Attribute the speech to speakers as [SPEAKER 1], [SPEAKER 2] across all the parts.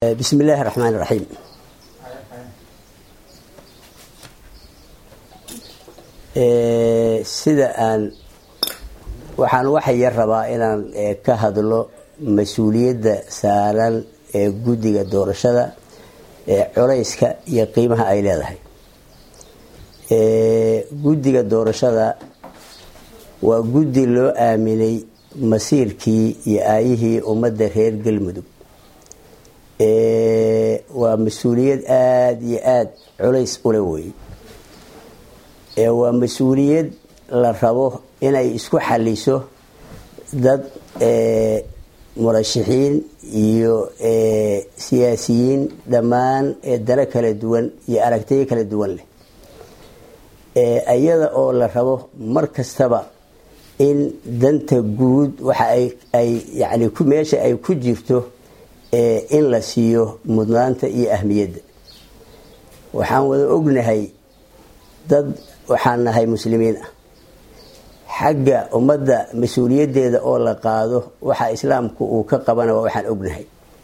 [SPEAKER 1] بسم الله الرحمن الرحيم. sida waxaan waxay rabaa inaan ka hadlo mas'uuliyadda saaran ee guddiga doorashada ee culayska iyo qiimaha ay leedahay. guddiga doorashada waa guddi loo aaminay masiirkii iyo aayihii ummadda reer Galmudug. waa mas'uuliyad aad iyo aad culays u leh weey. waa mas'uuliyad la rabo inay isku xaliso dad murashaxiin iyo siyaasiyiin dhammaan dala kala duwan iyo aragtiyo kala duwan leh. ayada oo la rabo mar kastaba in danta guud waxa ay yani ku meesha ay ku jirto in la siiyo mudnaanta iyo ahmiyadda. waxaan wada ognahay dad waxaan nahay muslimiin ah. xagga ummadda mas'uuliyaddeeda oo la qaado waxa islaamku uu ka qabana waa waxaan ognahay.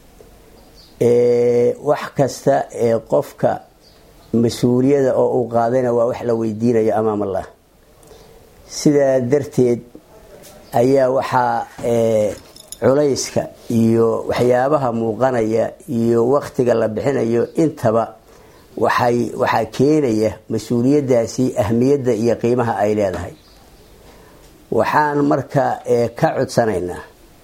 [SPEAKER 1] wax kasta ee qofka mas'uuliyadda oo uu qaadana waa wax la weydiinayo amaam Allah. sidaa darteed ayaa waxaa culayska iyo waxyaabaha muuqanaya iyo waqtiga la bixinayo intaba waxaa keenaya mas'uuliyaddaasi ahmiyadda iyo qiimaha ay leedahay. waxaan marka ka codsanaynaa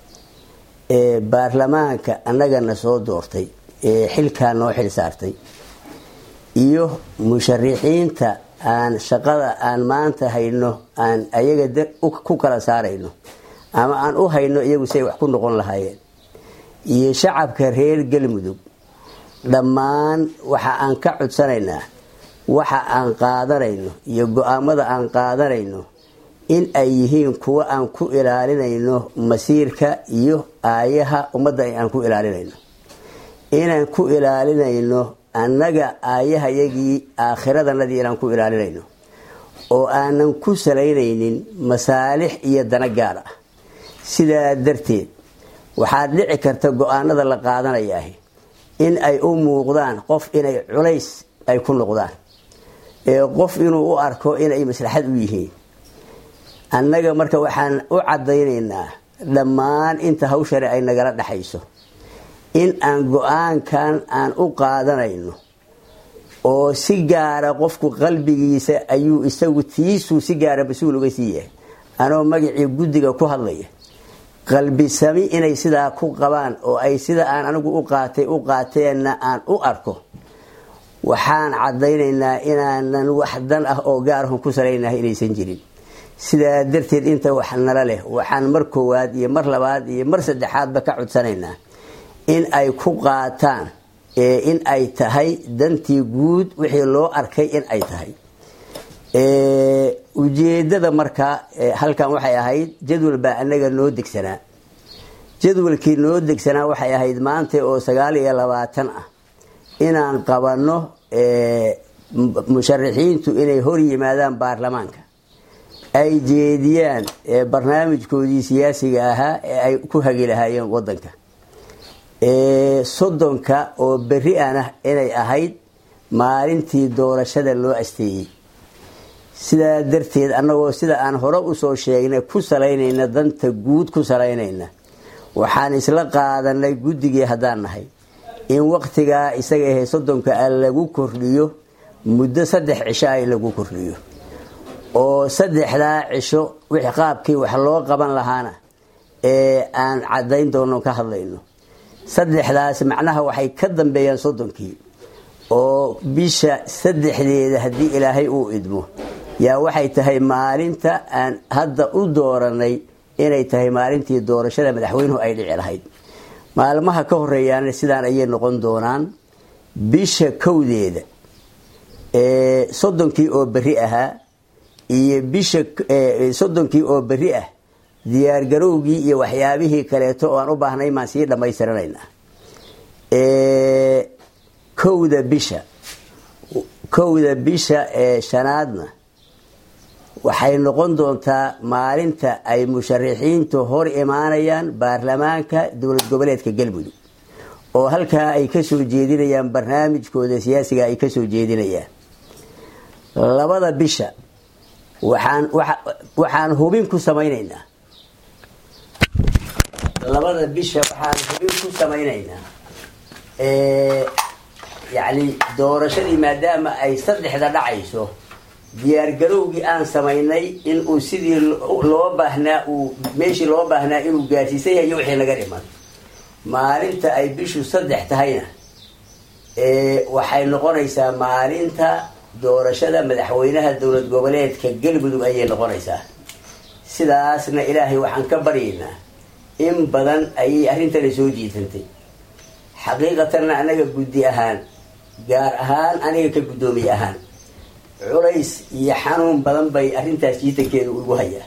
[SPEAKER 1] baarlamaanka annagana soo doortay xilkaa noo xil saartay iyo musharixiinta aan shaqada aan maanta hayno aan ayaga ku kala saarayno ama aan u hayno iyagu say wax ku noqon lahaayeen iyo shacabka reer Galmudug dhammaan waxa aan ka codsanaynaa waxa aan qaadanayno iyo go'aamada aan qaadanayno in ay yihiin kuwa aan ku ilaalinayno masiirka iyo aayaha ummadda aan ku ilaalinayno. inaan ku ilaalinayno annaga aayahayagii aakhiradannadii inaan ku ilaalinayno oo aanan ku salaynaynin masaalix iyo dana gaar ah. sidaa darteed waxaad dhici karta go'aanada la qaadanayaa in ay u muuqdaan qof inay culays ay ku noqdaan qof inuu u arko inay maslaxad u yihiin. annaga marka waxaan u cadaynaynaa dhammaan inta hawshani ay nagala dhaxayso in aan go'aankan aan u qaadanayno oo si gaara qofku qalbigiisa ayuu isagu tiisu si gaara mas'uul uga siiyahay. anoo magacii guddiga ku hadlaya qalbi sami inay sidaa ku qabaan oo ay sida aan anigu u qaateenna aan u arko. waxaan cadaynaynaa inaanan wax dan ah oo gaar ah ku salaynahay inaysan jirin. sidaa darteed inta wax nala leh waxaan mar koowaad iyo mar labaad iyo mar saddexaadba ka codsanaynaa in ay ku qaataan in ay tahay dantii guud wixii loo arkay in ay tahay. ujeedada marka halkan waxay ahayd jadwal baa anaga noo degsanaa. jadwalkii noo degsanaa waxay ahayd maanta oo 29 ah inaan qabanno musharixiintu inay hor yimaadaan baarlamaanka ay jeediyaan barnaamijkoodii siyaasiga ahaa ee ay ku hagi lahaayeen wadanka. 30 oo berri ah inay ahayd maalintii doorashada loo asteeyay. sidaa darteed annagoo sida aan hore u soo sheegnay ku salaynayna danta guud ku salaynayna waxaan isla qaadanay guddigii haddaan nahay in waqtigaa isaga ahay 30 lagu kordhiyo muddo 3 cisho ay lagu kordhiyo oo 3 cisho wixii qaabkii wax loo qaban lahaana aan cadayn doono ka hadlayno. 3daas macnaha waxay ka dambeeyaan 30kii oo bisha 3deeda haddii ilaahay uu idmo yaa waxay tahay maalinta aan hadda u dooranay inay tahay maalintii doorashada madaxweynuhu ay dhici lahayd. maalmaha ka horeeyana sidaan ayay noqon doonaan. bisha 1deeda 30kii oo berri ahaa iyo bisha 30kii oo berri ah diyaar garowgii iyo waxyaabihii kaleeto oo aan u baahnay maan sii dhamaystiranayna. 1da bisha shanaadna waxay noqon doontaa maalinta ay musharixiintu hor imaanayaan baarlamaanka dowlad goboleedka Galmudug oo halkaa ay ka soo jeedinayaan barnaamijkooda siyaasiga ay ka soo jeedinayaan. 2 bisha waxaan hubin ku samaynaynaa 2 bisha waxaan hubin ku samaynaynaa يعني doorashadii maadaama ay 3 dhacayso diyaar garowgii aan samaynay in uu sidii loo baahnaa uu meeshii loo baahnaa inuu gaarsiisay iyo wixii laga dhiman maalinta ay bishu 3 tahayna waxay noqonaysaa maalinta doorashada madaxweynaha dowlad goboleedka Galmudug ayay noqonaysaa. sidaasna ilaahay waxaan ka baryaynaa in badan ay arrintan soo jiitantay xaqiiqatan anaga guddi ahaan gaar ahaan aniga ka gudoomiye ahaan culays iyo xanuun badan bay arrintaas jiitankeedu ugu hayaa.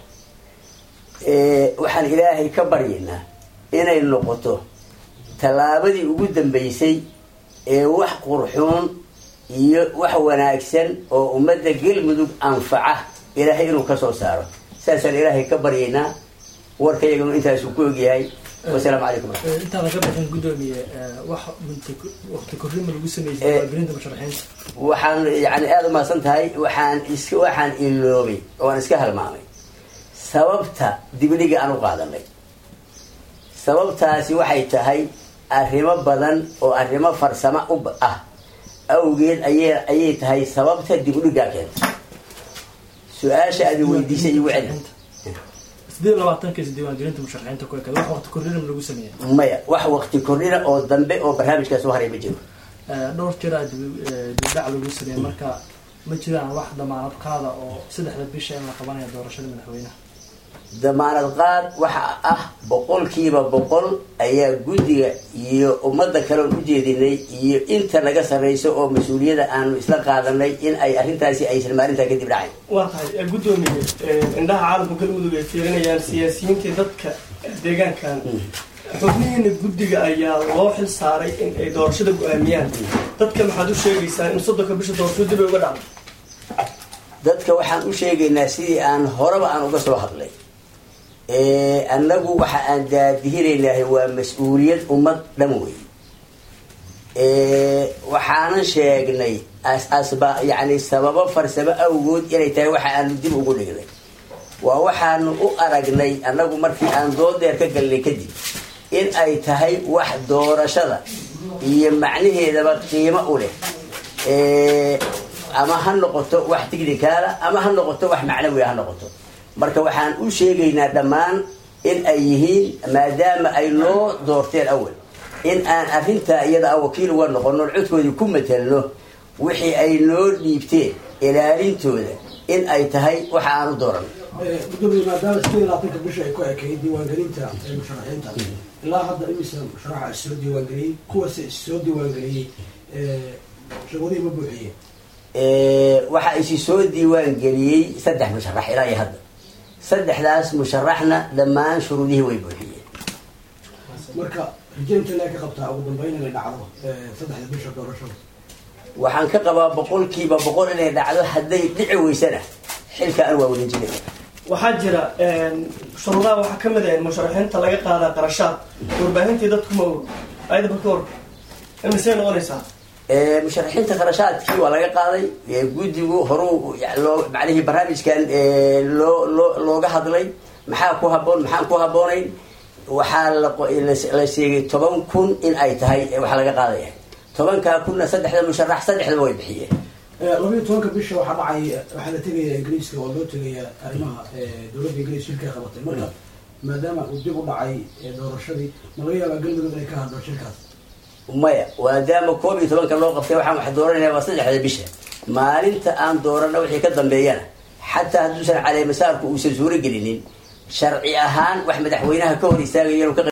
[SPEAKER 1] waxaan ilaahay ka baryaynaa inay noqoto talaabadii ugu dambeysay ee wax qurxoon iyo wax wanaagsan oo ummadda Galmudug anfaca ilaahay inuu ka soo saaro. saasaan ilaahay ka baryaynaa warkayaguna intaas ku ogyahay. والسلام عليكم.
[SPEAKER 2] انت ما قبل قدومي وقت كريم lagu sameeyay green musharaxiin
[SPEAKER 1] waxaan yani aad ma santahay waxaan iloobay oo aan iska halmaamay sababta dibniga aan u qaadanay. sababtaasi waxay tahay arrimo badan oo arrimo farsamo ah awgeed ayay tahay sababta dibniga keentay. su'aasha aad weydiisay igu celin
[SPEAKER 2] sidii 20 diiwaan gelinta musharaxiinta ku ekay wax waqti kordhin lagu sameeyay
[SPEAKER 1] maya wax waqti kordhin oo dambe oo barnaamijkaas soo haray ma jiro.
[SPEAKER 2] dhowr jeer dibdhac lagu sameeyay marka ma jiraan wax damaanad qaada oo 3 bisha in la qabanayo doorashada madaxweynaha.
[SPEAKER 1] damaanad qaad waxa ah 100% ayaa guddiga iyo ummadda kale u jeedinay iyo inta naga sareyso oo mas'uuliyada aan isla qaadanay in ay arrintaasi aysan maalinta kadib dhacay.
[SPEAKER 3] waa tahay gudoomiye indhaha caalamka Galmudug ay fiirinayaan siyaasiyiinta dadka deegaankan xubnihiina guddiga ayaa loo xil saaray in ay doorashada go'aamiyaan. dadka maxaad u sheegaysaa in 3 bisha doorashada dib uga dhacdo?
[SPEAKER 1] dadka waxaan u sheegaynaa sidii aan horeba aan uga soo hadlay annagu waxa aan daadihinaynaa waa mas'uuliyad ummad dhan weey. waxaan sheegnay asba yani sababo farsamo awgood inay tahay waxa aan dib ugu dhignay. waa waxaan u aragnay annagu markii aan doodeer ka galnay kadib in ay tahay wax doorashada iyo macnaheedaba qiimo u leh. ama ha noqoto wax technical ama ha noqoto wax macnawi ah noqoto. marka waxaan u sheegaynaa dhammaan in ay yihiin maadaama ay loo doorteen awal in aan arrinta iyada wakiil uga noqono codkoodii ku matalno wixii ay noo dhiibteen ilaalintooda in ay tahay waxa aan u dooran.
[SPEAKER 4] gudoomiye maadaama 20 bisha ay ku ekeyd diiwaangelinta musharaxiinta ilaa hadda imisa musharaxa soo diiwaangeliyay kuwa soo diiwaangeliyay shaqadii ma buuxiyeen.
[SPEAKER 1] waxa ay soo diiwaangeliyay 3 musharax ilaa iyo hadda 3daas musharaxna dhammaan shuruudihii way buuxiyeen.
[SPEAKER 4] marka rajayntana ka qabtaa ugu dambeyn inay dhacdo 3 bisha doorashada.
[SPEAKER 1] waxaan ka qabaa 100% inay dhacdo hadday dhici weysana xilka aan waa wareejinay.
[SPEAKER 3] waxaa jira shuruudaha waxa ka mid ah in musharaxiinta laga qaada qarashaad warbaahintii dadku ma ayda barkoor imisay noqonaysaa.
[SPEAKER 1] musharaxiinta qarashaadkii waa laga qaaday guddigu horuu macnaheedu barnaamijkan looga hadlay maxaa ku haboon maxaan ku haboonayn. waxaa la sheegay 10,000 in ay tahay waxa laga qaadaya 10,000 3 musharax 3 way bixiyeen.
[SPEAKER 4] 12 bisha waxa dhacay waxa la tagay Ingiriiska oo loo tagay arrimaha dawladda Ingiriiska shirka qabatay. marka maadaama uu dib u dhacay doorashadii ma laga yaabaa Galmudug inay ka hadlo shirkaas.
[SPEAKER 1] maya maadaama 12 loo qabtay waxaan wax dooranayaa 3 bisha maalinta aan doorano wixii ka dambeeyana xataa hadduu san caleemasaarku uusan suuro gelinin sharci ahaan wax madaxweynaha ka hor istaagay inuu ka